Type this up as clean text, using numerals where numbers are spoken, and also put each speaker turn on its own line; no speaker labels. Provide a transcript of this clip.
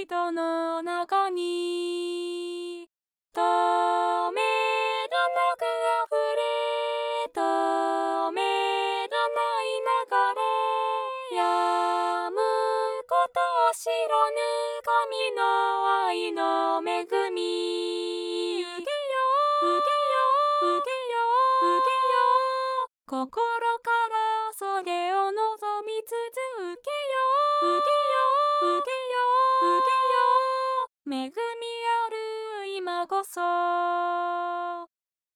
人の中に止めどなくあふれ止めどない流れやむことを知らぬ神の愛の恵み受けよ受けよ受けよ受けよ心からそれを望み続けよ受けよ受けよ受けよ恵みある今こそ